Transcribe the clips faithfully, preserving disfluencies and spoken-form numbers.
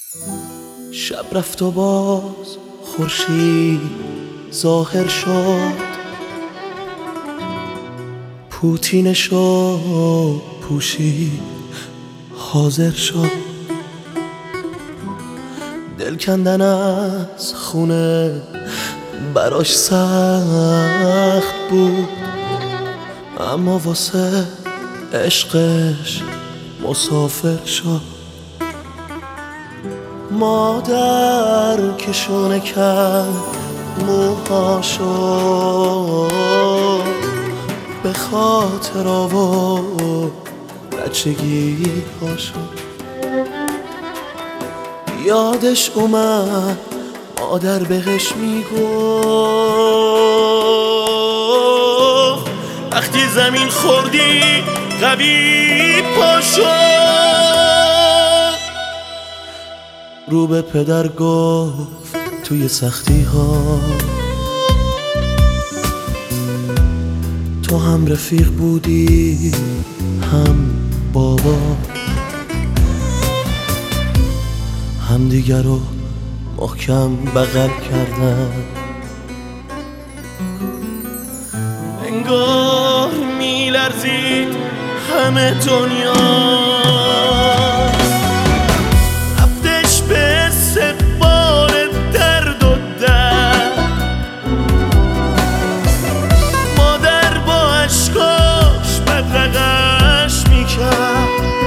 شب رفت و باز خورشید ظاهر شد، پوتینشو پوشید حاضر شد. دل کندن از خونه براش سخت بود، اما واسه عشقش مسافر شد. مادر که شونه کرد موهاشو، به خاطر آورد بچگی هاشو. یادش اومد مادر بهش میگفت وقتی زمین خوردی قوی پاشو. رو به پدر گفت توی سختی ها تو هم رفیق بودی هم بابا، هم دیگر رو محکم بغل کردن. انگار میلرزید همه دنیا، رفتش به استقبال درد و درد. مادر با عشقاش بدرقش میکرد،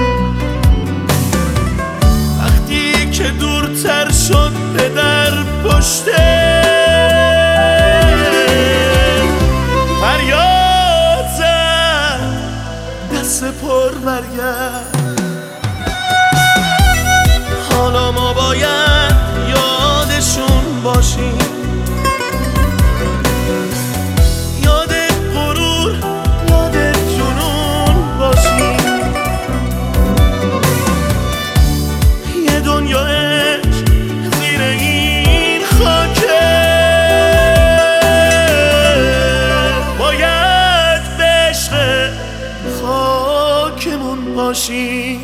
وقتی که دورتر شد پدر پشته فریاد زد دست پر برگرد. حالا ما باید یادشون باشیم، یاد غرور یاد جنون باشیم. یه دنیا عشق زیر این خاکه، باید به عشق خاکمون باشیم.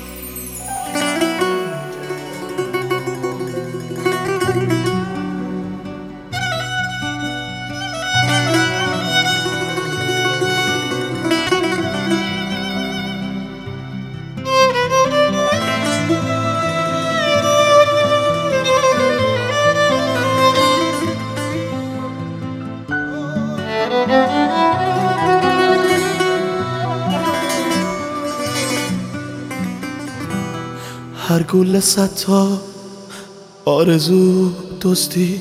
هر گل صد تا آرزو دزدی،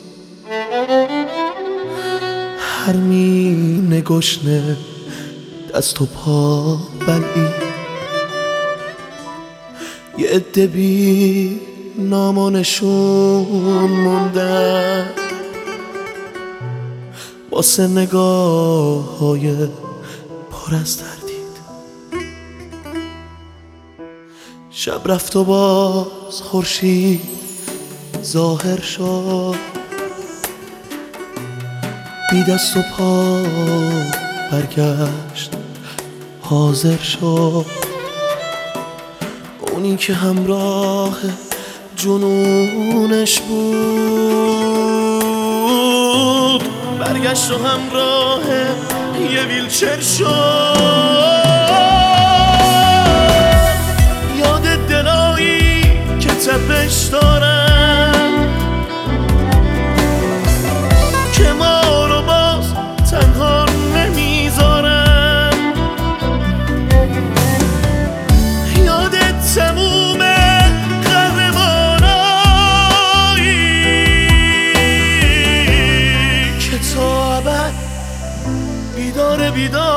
هر مینه گشنه دست و پا بلعی. یه عده بی نام و نشون موندن واسه نگاه های پر از تردید. شب رفت و باز خورشید ظاهر شد، بی دست و پا برگشت حاضر شد. اونی که همراه جنونش بود برگشت و همراه یه ویلچر شد. یاد دلایی که تپش دارن که ما رو باز تنها نمیذارن. یاد تموم قهرمانایی که تا ابد بیدار بیدار